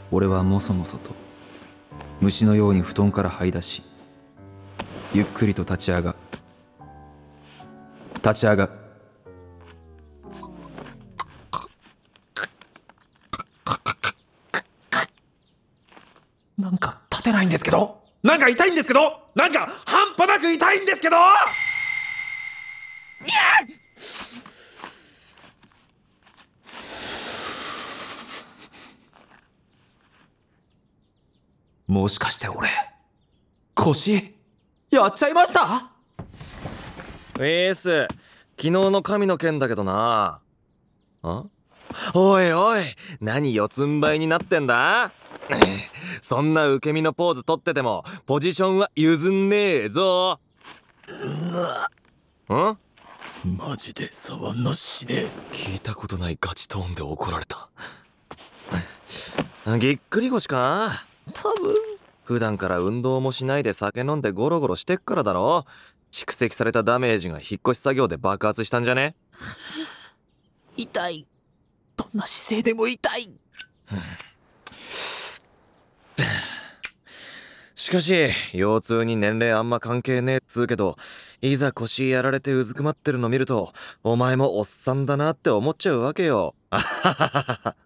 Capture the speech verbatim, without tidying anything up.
俺はもそもそと虫のように布団から這い出し、ゆっくりと立ち上が立ち上がなんか立てないんですけど、なんか痛いんですけど、なんか半端なく痛いんですけど。もしかして俺腰やっちゃいました？ ウィース、昨日の神の剣だけどな。あ？おいおい、何四つん這いになってんだ？そんな受け身のポーズ取っててもポジションは譲んねえぞ。ん？ マジで触んなしね。 聞いたことないガチトーンで怒られた。ぎっくり腰か？多分普段から運動もしないで酒飲んでゴロゴロしてっからだろ。蓄積されたダメージが引っ越し作業で爆発したんじゃね？ 痛い。どんな姿勢でも痛い。 しかし腰痛に年齢あんま関係ねえっつうけど、いざ腰やられてうずくまってるの見るとお前もおっさんだなって思っちゃうわけよ。あはははは。